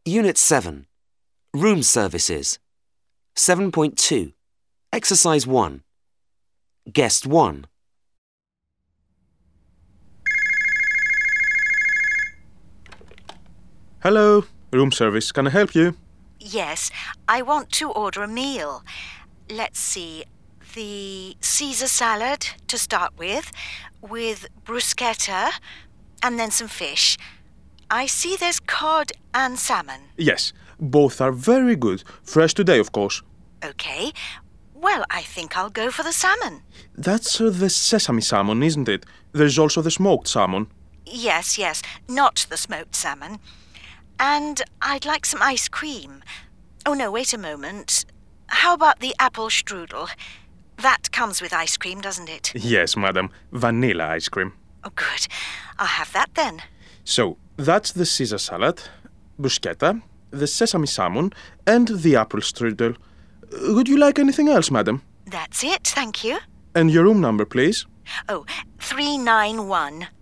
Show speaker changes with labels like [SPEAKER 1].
[SPEAKER 1] Unit 7. Room Services. 7.2. Exercise 1. Guest 1.
[SPEAKER 2] Hello, room service. Can I help you?
[SPEAKER 3] Yes, I want to order a meal. Let's see, the Caesar salad to start with bruschetta, and then some fish. I see there's cod and salmon.
[SPEAKER 2] Yes, both are very good. Fresh today, of course.
[SPEAKER 3] Okay, well, I think I'll go for the salmon.
[SPEAKER 2] That's the sesame salmon, isn't it? There's also the smoked salmon.
[SPEAKER 3] Yes, not the smoked salmon. And I'd like some ice cream. Oh, no, wait a moment. How about the apple strudel? That comes with ice cream, doesn't it?
[SPEAKER 2] Yes, madam. Vanilla ice cream.
[SPEAKER 3] Oh, good. I'll have that then.
[SPEAKER 2] So, that's the Caesar salad, bruschetta, the sesame salmon, and the apple strudel. Would you like anything else, madam?
[SPEAKER 3] That's it, thank you.
[SPEAKER 2] And your room number, please?
[SPEAKER 3] Oh, 391.